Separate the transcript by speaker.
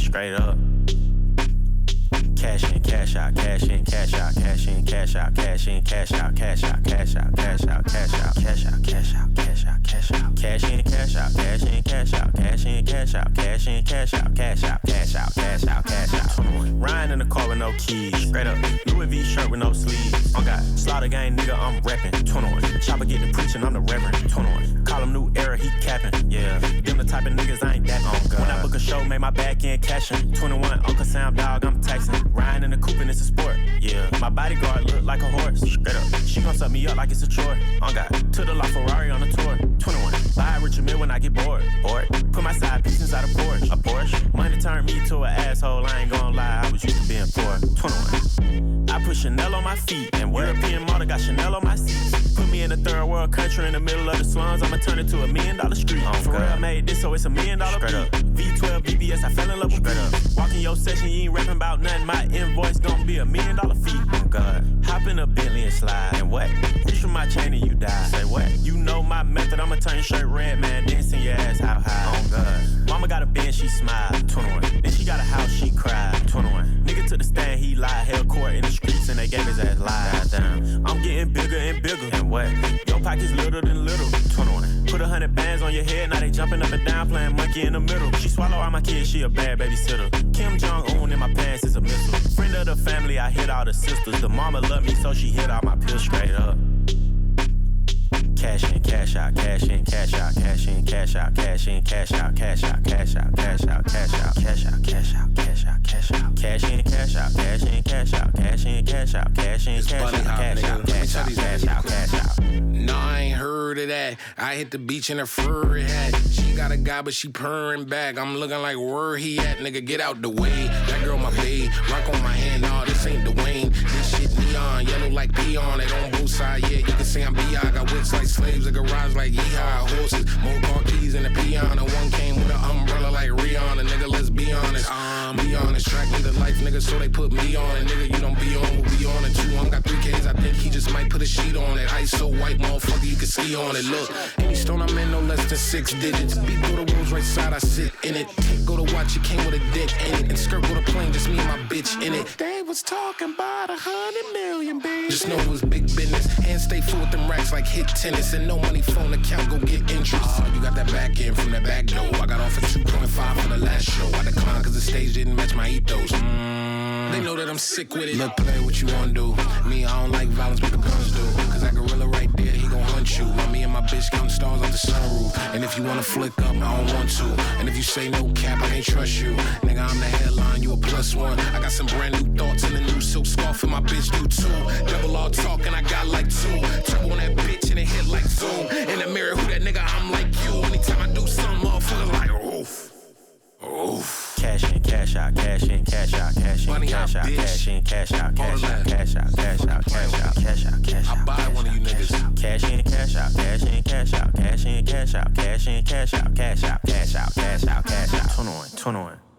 Speaker 1: straight up. Cash in, cash out, cash in, cash out, cash in, cash out, cash in, cash out, cash out, cash out, cash out, cash out, cash out, cash out, cash out, cash out, cash in, cash out, cash in, cash out, cash in, cash out, cash in, cash out, cash out, cash out, cash out, cash out. Riding in the car with no keys, straight up. Louis V shirt with no sleeves. On God, Slaughter Gang nigga, I'm reppin'. 21. Chopper get to preaching, I'm the reverend. 21. Call him New Era, he capping. Yeah, them the type of niggas I ain't that on God. When I book a show, make my back end cashin'. 21, Uncle Sam dog, I'm taxing. Riding in the coupe and it's a sport. Yeah, my bodyguard look like a horse. Straight up, she gon' suck me up like it's a chore. On God, to the La Ferrari on the tour. 21. Buy a Richard Mille when I get bored. Put my side piece inside a Porsche. A Porsche. Money turned me to an asshole. I ain't gon' lie, I was used to being poor. 21. I put Chanel on my feet and European model got Chanel on my seats. Put me in a third world country in the middle of the slums. I'ma turn it to $1 million street. For real, I made this, so it's $1 million beat. V12 BBS, I fell in love with beat. Walking your session, you ain't rapping about nothing. My invoice gon' be $1 million fee. Oh God, hop in a Bentley and slide. And what? Reach for my chain and you die. Say what? You know my method. I'ma turn your shirt red, man. Then send your ass how high. Oh God. Mama got a Benz, she smiled. 21. Then she got a house, she cried. 21. Nigga to the stand, he lied. Held court in the streets and they gave his ass lies. Down. I'm getting bigger and bigger. And what? Your pockets little than little. 21. Put 100 bands on your head, now they jumping up and down, playing monkey in the middle. She swallow all my kids, she a bad babysitter. Kim Jong-un in my pants is a missile. Friend of the family, I hit all the sisters. The mama love me, so she hit all my pills straight up. Cash in, cash out, cash in, cash out, cash in, cash out, cash in, cash out, cash out, cash out, cash out, cash out, cash out, cash out, cash out, cash out, cash in, cash out, cash in, cash out, cash in, cash out, cash in, cash out, cash out, cash out, cash out, cash out.
Speaker 2: No, I ain't heard of that. I hit the beach in a furry hat. She got a guy, but she purring back. I'm looking like where he at, nigga. Get out the way. That girl my babe. Rock on my hand, nah, this ain't Dwayne. This shit neon, yellow like peon. It on both sides, yeah. You can say I'm B.I. Got whips like slaves, a garage like yeehaw. Horses, more car keys in the peon. And one came with an umbrella like Rihanna. Nigga, let's be honest. Be honest. Track me to life, nigga, so they put me on it. Nigga, you don't be on, but we on it too. I got 3 Ks, I think he just might put a sheet on it. Ice so white, motherfucker, you can see on it. Look, any stone I'm in, no less than 6 digits. Beat go to Rolls right side, I sit in it. Go to watch, it came with a dick in it. And skirt go to plane, just me and my bitch in it. They was talking about 100 million, baby. Just know it was big business. Hands stay full with them racks like hit tennis. And no money phone account, go get interest. You got that back end from that back door. I got off at 2.5 for the last show. I declined cause the stage didn't match my ethos. They know that I'm sick with it. Look, play what you wanna do. Me, I don't like violence, but the guns do. Cause that gorilla right there, he gon' hunt you. While me and my bitch counting stars off the sunroof. And if you wanna flick up, I don't want to. And if you say no cap, I can't trust you. Nigga, I'm the headline, you a +1. I got some brand new thoughts and a new silk scarf, and my bitch do too. Double R talking, I got like 2. Turbo on that bitch and it hit like zoom. In the mirror, who that nigga, I'm like you. Anytime I do something, motherfuckers like oof. Oof.
Speaker 1: Cash in, cash out, cash in, cash out, cash in, cash out, cash in, cash out, cash out, cash out, cash out, cash out, cash out, cash out.
Speaker 2: I buy one of you niggas.
Speaker 1: Cash in, cash out, cash in, cash out, cash in, cash out, cash in, cash out, cash out, cash out, cash out, cash out. 21.